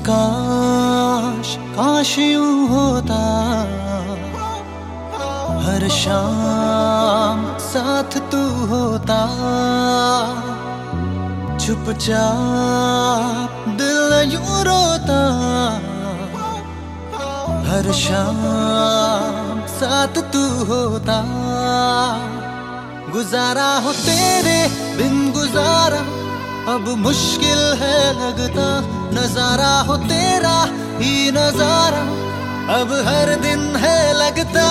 काश काश यूं होता, हर शाम साथ तू होता, चुपचाप दिल यूं रोता, हर शाम साथ तू होता। गुजारा हो तेरे बिन गुजारा अब मुश्किल है लगता, नजारा हो तेरा ही नजारा अब हर दिन है लगता।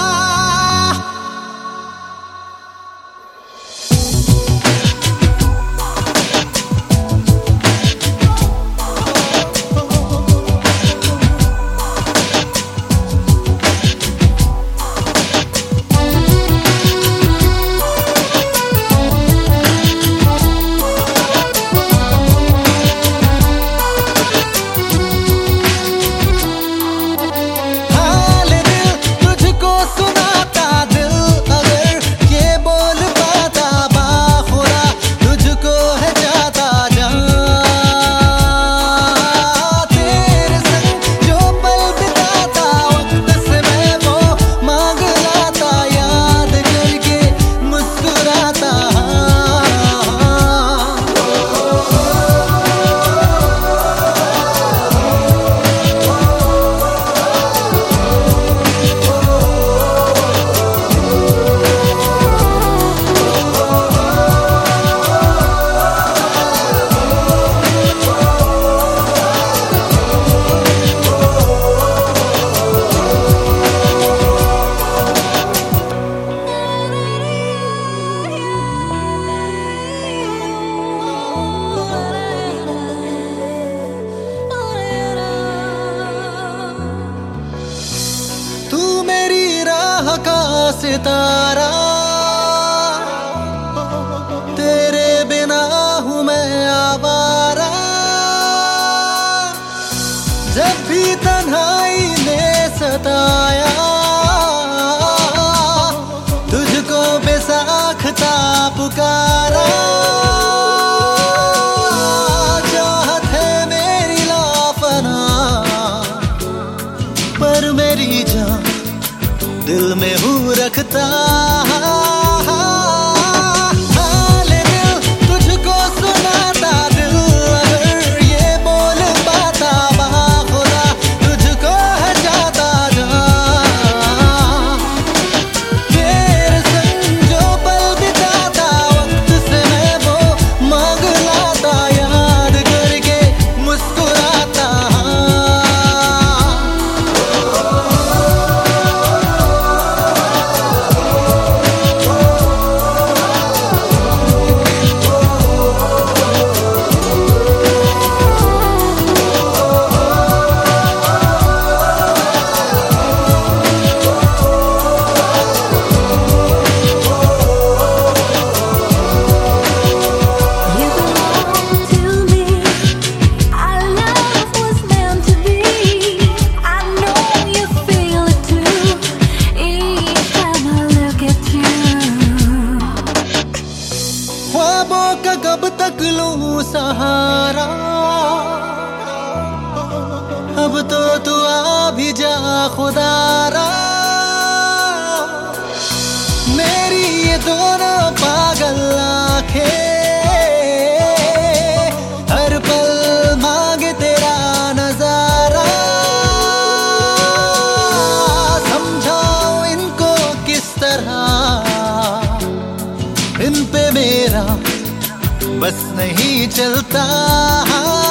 सितारा तेरे बिना हूँ मैं आवारा, जब भी तन्हाई ने सताया तुझको बेसाख्ता पुकारा। चाहत है मेरी लाफना पर मेरी जान दिल में हूँ रखता। हाले दिल तुझको सुनाता, दिल अगर ये बोल पाता बाखुदा तुझको है जाता जा। तेरे संग जो पल बिताता वक्त से मैं वो मांग लाता, याद करके मुस्कुराता। ख्वाबों का कब तक लूं सहारा, अब तो तू आ भी जा खुदारा। मेरी ये दोनों पागल आंखें हर पल मांगे तेरा नजारा। समझाओ इनको किस तरह, इन पे मेरा बस नहीं चलता।